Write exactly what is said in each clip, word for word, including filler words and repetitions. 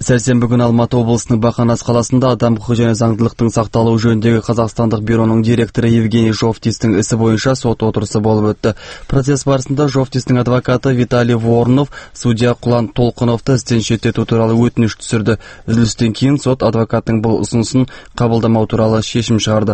Сәрсенбі күні Алматы облысының Бақанас қаласында адам құқығы және заңдылықтың сақталуы жөніндегі Қазақстандық бюроның директоры Евгений Жовтистің ісі бойынша сот отырысы болып өтті. Процесс барысында Жовтистің адвокаты Виталий Воронов судья Құлан Толқыновты істен шеттету туралы өтініш түсірді. Үзілістен кейін сот адвокаттың бұл ұсынысын қабылдамау туралы шешім шығарды.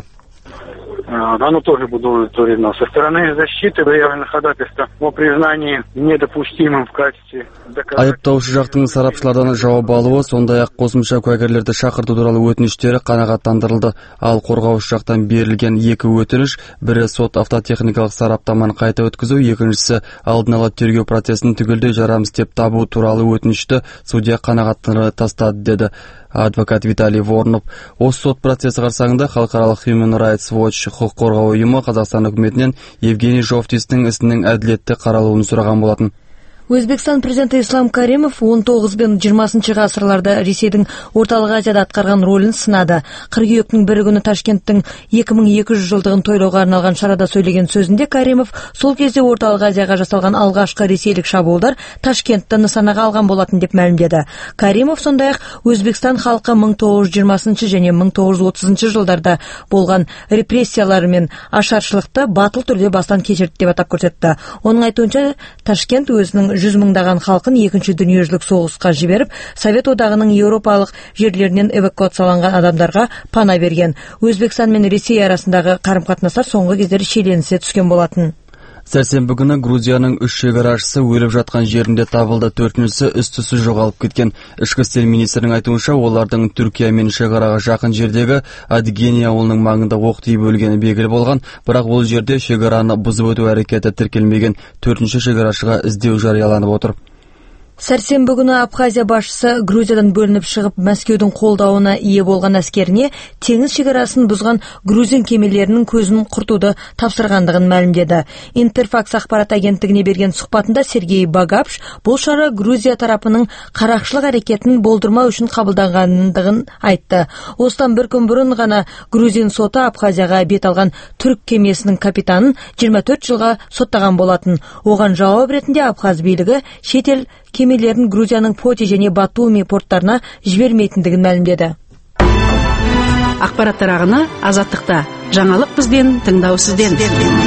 Оно тоже будет удовлетворено. Со стороны защиты заявлено ходатайство о признании недопустимым в качестве доказательства. Айыптаушы жақтың сарапшылардан жауап алуы, сондай-ақ қосымша куәгерлерді шақырту туралы өтініштері қанағаттандырылды. Ал қорғаушы жақтан берілген екі өтініш, бірі сот автотехникалық сараптаманы қайта өткізу, екіншісі алдын ала тергеу процесін түгелдей жарамсыз деп табу туралы өтінішті судья қанағаттандыра тастады, деді адвокат Виталий Воронов. Осы сот процесі қарсаңында халықаралық Human Rights Watch құқық қорғау ұйымы Қазақстан үкіметінен Евгений Жовтистің ісінің әділетті қаралуын сұраған болатын. Өзбекстан президенті Ислам Каримов он тоғыз бен жиырмасыншы ғасырларда Ресейдің орталық Азияда атқарған рөлін сынады. Қыркүйектің бірі күні Ташкенттің екі мың екі жүз жылдығын тойлауға арналған шарада сөйлеген сөзінде Каримов сол кезде орталық Азияға жасалған алғашқы ресейлік шабуылдар Ташкентті нысанаға алған болатын деп мәлімдеді. Каримов сондай-ақ Өзбекстан халқы мың тоғыз жүз жиырмасыншы және мың тоғыз жүз отызыншы жылдарда болған репрессиялар мен ашаршылықты батыл түрде бастан кешірді деп атап көрсетті. Оның айтуынша, Ташкент өзінің жүз мыңдаған халқын екінші дүниежүзілік соғысқа жіберіп, Совет одағының еуропалық жерлерінен эвакуацияланған адамдарға пана берген. Өзбекстан мен Ресей арасындағы қарым-қатынастар соңғы кездері шиеленісе түскен болатын. Сәрсенбі күні Грузияның үш шекарашысы өліп жатқан жерінде табылды, төртіншісі із-түзсіз жоғалып кеткен. Ішкі істер министрінің айтуынша, олардың Түркиямен шекараға жақын жердегі Адыгене ауылының маңында оқ тиіп өлгені белгілі болған, бірақ ол жерде шекараны бұзып өту әрекеті тіркелмеген. Төртінші шекарашыға іздеу жарияланып отыр. Сәрсенбі күні Абхазия басшысы Грузиядан бөлініп шығып, Мәскеудің қолдауына ие болған әскеріне теңіз шекарасын бұзған грузин кемелерінің көзін құртуды тапсырғандығын мәлімдеді. Интерфакс ақпарат агенттігіне берген сұхбатында Сергей Багапш бұл шара Грузия тарапының қарақшылық әрекетін болдырмау үшін қабылданғандығын айтты. Осыдан бір күн бұрын ғана грузин соты Абхазияға бет алған түрік кемесінің капитанын жиырма төрт жылға соттаған болатын. Оған жауап ретінде Абхаз билігі шетел кемелерін Грузияның Поти және Батуми порттарына жібермейтіндігін мәлімдеді. Ақпараттар ағыны Азаттықта. Жаңалық бізден, тыңдау сізден.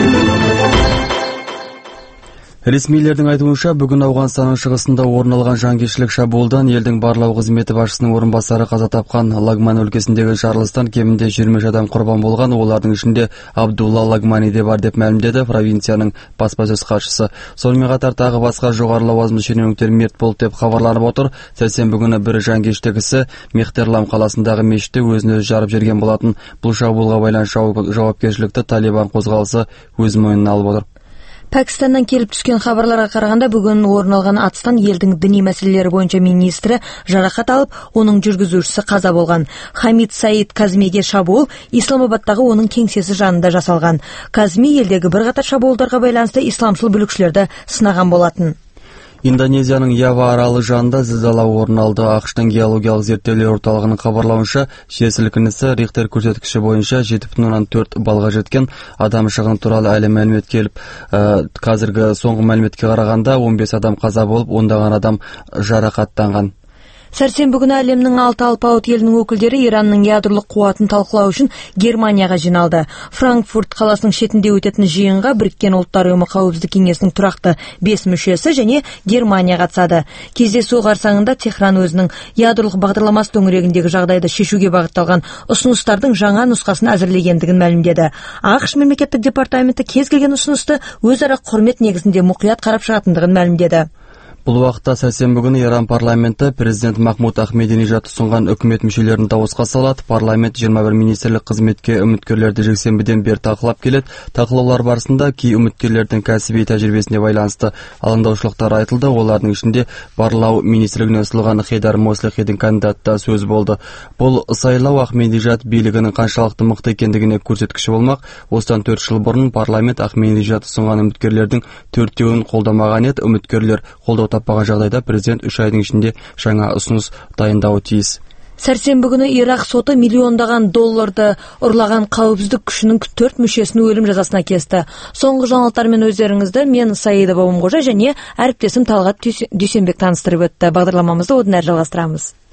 Ресмилердің айтуынша, бүгін Ауғанстанның шығысында орын алған жанкештілік шабуылдан елдің барлау қызметі басшысының орынбасары қаза тапқан. Лагман өлкесіндегі жарылыстан кемінде жиырма үш адам құрбан болған, олардың ішінде Абдулла Лагмани де бар деп мәлімдеді провинцияның баспасөз хатшысы. Сонымен қатар тағы басқа жоғары лауазымды шенеуніктер мерт болды деп хабарланып отыр. Сәрсенбі күні бір жанкештік ісі Мехтерлам қаласындағы мешітте өзін өзі жарып жіберген болатын. Бұл шабуылға байланысты жауапкершілікті Талибан қозғалысы өз мойнына алып отыр. Пәкістаннан келіп түскен хабарларға қарағанда, бүгін орын алған атыстан елдің діни мәселелері бойынша министрі жарақат алып, оның жүргізушісі қаза болған. Хамид Саид Казмиге шабуыл Исламабадтағы оның кеңсесі жанында жасалған. Казми елдегі бірқатар шабуылдарға байланысты исламшыл бүлікшілерді сынаған болатын. Индонезияның Ява аралы жанында зілзала орын алды. ақш-тың геологиялық зерттеулер орталығының хабарлауынша, жер сілкінісі Рихтер көрсеткіші бойынша жеті бүтін оннан төрт балға жеткен. Адам шығыны туралы әлі мәлімет келіп, ә, қазіргі соңғы мәліметке қарағанда он бес адам қаза болып, ондаған адам жарақаттанған. Сәрсенбі күні әлемнің алты алпауыт елінің өкілдері Иранның ядролық қуатын талқылау үшін Германияға жиналды. Франкфурт қаласының шетінде өтетін жиынға Біріккен ұлттар ұйымы қауіпсіздік кеңесінің тұрақты бес мүшесі және Германия қатысады. Кездесу қарсаңында Техран өзінің ядролық бағдарламасы төңірегіндегі жағдайды шешуге бағытталған ұсыныстардың жаңа нұсқасын әзірлегендігін мәлімдеді. ақш мемлекеттік департаменті кез келген ұсынысты өзара құрмет негізінде мұқият қарап шығатындығын мәлімдеді. Бұл уақытта сәрсенбі күні Иран парламенті президент Махмуд Ахмединежад ұсынған үкімет мүшелерін дауысқа салады. Парламент жиырма бір министрлік қызметке үміткерлерді жексенбіден бері талқылап келеді. Талқылаулар барысында кей үміткерлердің кәсіби тәжірибесіне байланысты алаңдаушылықтар айтылды. Олардың ішінде барлау министрлігіне ұсынылған Хейдар Мослихидің кандидаты сөз болды. Бұл сайлау Ахмединежад билігінің қаншалықты мықты екендігіне көрсеткіші болмақ. Осыдан төрт жыл бұрын парламент Ахмединежад ұсынған үміткерлердің төртеуін қолдамаған еді. Үміткерлер қолдау таппаған жағдайда президент үш айдың ішінде жаңа ұсыныс дайындауы тиіс. Сәрсенбі күні Ирак соты миллиондаған долларды ұрлаған қауіпсіздік күшінің төрт мүшесін өлім жазасына кесті. Соңғы жаңалықтармен өздеріңізді мен Саидова Омғожа және әріптесім Талғат Дүйсенбек таныстырып өтті. Бағдарламамызды одан әрі жалғастырамыз.